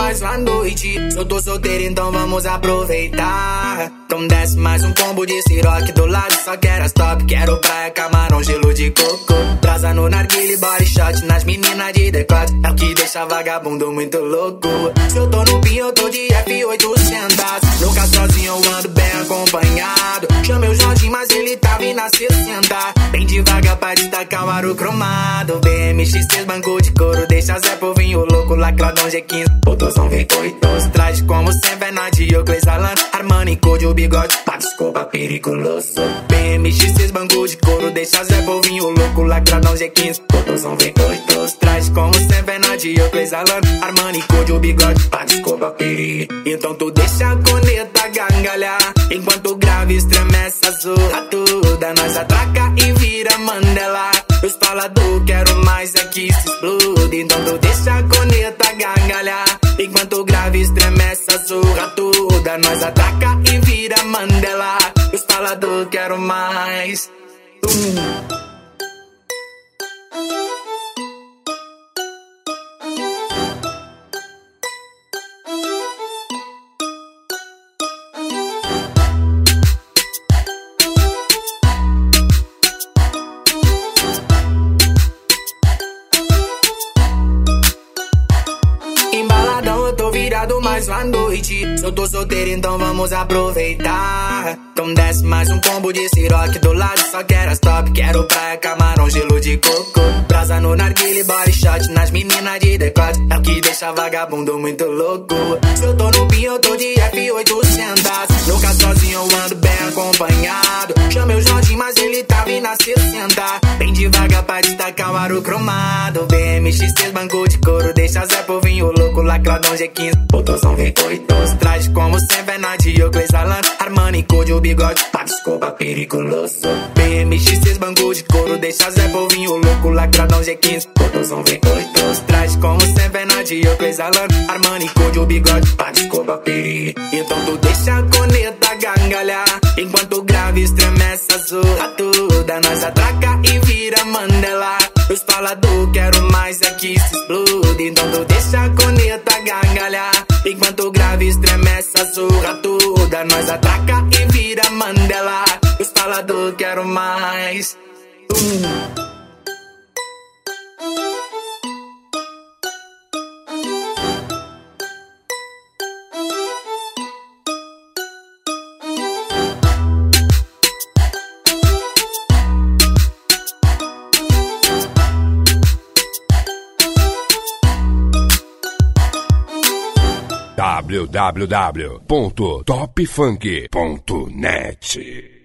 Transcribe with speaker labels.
Speaker 1: mais uma noite. Eu tô solteiro, então vamos aproveitar. Então desce mais um combo de siroque do lado, só quero as top. Quero praia, camarão, gelo de coco. Brasa no narguile, body shot nas meninas de decote. É o que deixa vagabundo muito louco. Se eu tô no pin, eu tô de F800. Nunca sozinho, eu ando bem acompanhado. Chamei o Jorginho, mas ele tava indo a 60. Bem devagar pra destacar o aro cromado. BMX, banco de couro, deixa Zé Povinho louco. Lacradão G15, botãozão vem coitoso. Traje como sempre é na Diocles Alan. Armani, code, o bigode, pá, desculpa, periculoso. BMX, banco de couro, deixa Zé Povinho louco. Lacradão G15, botãozão vem coitoso. Traje como sempre é na Diocles Alan. Armani, code, o bigode, pá, desculpa, perigo. Então tu deixa a coneta gangalhar, enquanto o grave estremece a zorra toda. Nós atraca e vira Mandela. Os falador, quero mais é que se explode. Então tu deixa a coneta gangalhar, enquanto o grave estremece a zorra toda. Nós atraca e vira Mandela. Os falador, quero mais. Mais uma noite, eu tô solteiro, então vamos aproveitar. Então desce mais um combo de siroque do lado, só quero as top. Quero praia, camarão, gelo de coco. Brasa no narguile, body shot nas meninas de decote. É o que deixa vagabundo muito louco. Se eu tô no pin, eu tô de F800. Nunca sozinho, eu ando bem acompanhado. Chamei o Jorginho, mas ele tava indo a 60. Bem devagar pra destacar o aro cromado. BMX, banco de couro, deixa Zé Povinho louco. Lacradão G15, botãozão vem coitoso. Traje como sempre é na Diocles Alan. Armani, code, o bigode, pá, desculpa, periculoso. BMX, banco de couro, deixa Zé Povinho louco. Lacradão G15, botãozão vem coitoso. Traje como sempre é na Diocles Alan. Armani, code, o bigode, pá, desculpa, perigo. Então tu deixa a coneta gangalhar, enquanto o grave estremece a zorra toda. Nós atraca e vira Mandela. Os falador, quero mais é que se explode. Então tu deixa a coneta gangalhar, enquanto o grave estremece a zorra toda. Nós atraca e vira Mandela. Os falador, quero mais.
Speaker 2: www.topfunk.net